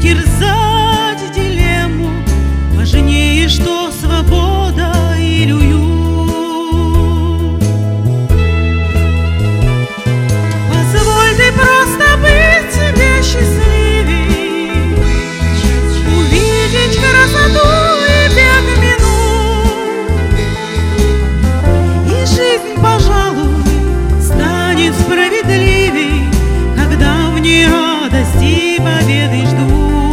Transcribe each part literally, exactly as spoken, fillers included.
терзать дилемму, важнее, что свобода или уют. Позволь ты просто быть себе счастливей, увидеть красоту и бег минут, и жизнь, пожалуй, станет справедливей, когда в ней радости и победы ждут.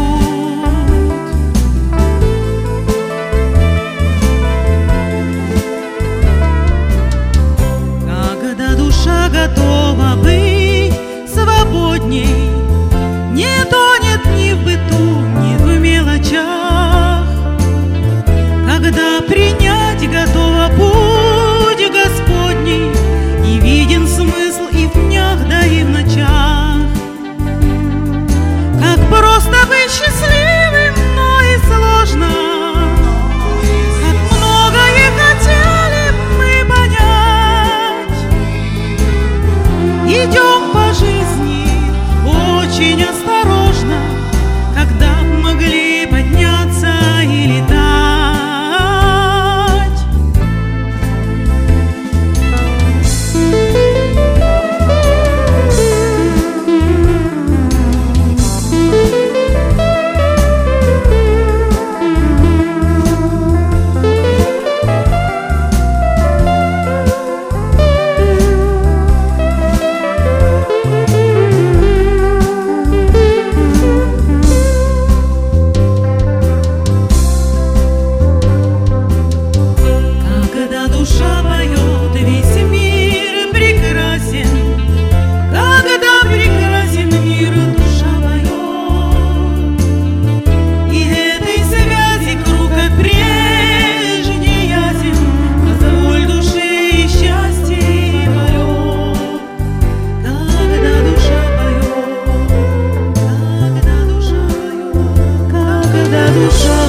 Когда душа готова быть свободней, не тонет ни в быту, ни в мелочах, когда принять готова путь Господний, и виден смысл и в днях, да и в ночах. Как просто быть счастливым, но и сложно, как многое хотели мы понять. Идем по жизни очень осторожно, когда могли подняться и летать. Душа поет, весь мир прекрасен, когда прекрасен мир, душа поет. И этой связи круг, как прежний ясен, позволь душе и счастье, и полет. Когда душа поет, когда душа поет, когда душа